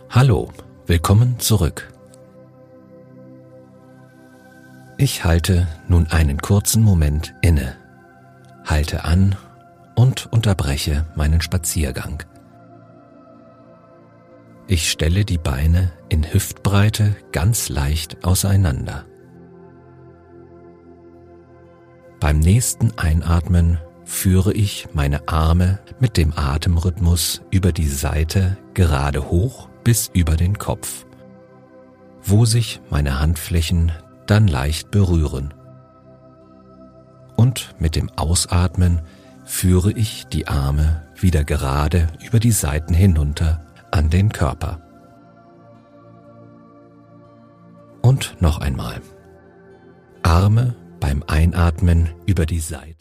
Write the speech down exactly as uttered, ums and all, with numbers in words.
Hallo, willkommen zurück. Ich halte nun einen kurzen Moment inne, halte an und unterbreche meinen Spaziergang. Ich stelle die Beine in Hüftbreite ganz leicht auseinander. Beim nächsten Einatmen führe ich meine Arme mit dem Atemrhythmus über die Seite gerade hoch bis über den Kopf, wo sich meine Handflächen dann leicht berühren. Und mit dem Ausatmen führe ich die Arme wieder gerade über die Seiten hinunter an den Körper. Und noch einmal. Arme beim Einatmen über die Seite.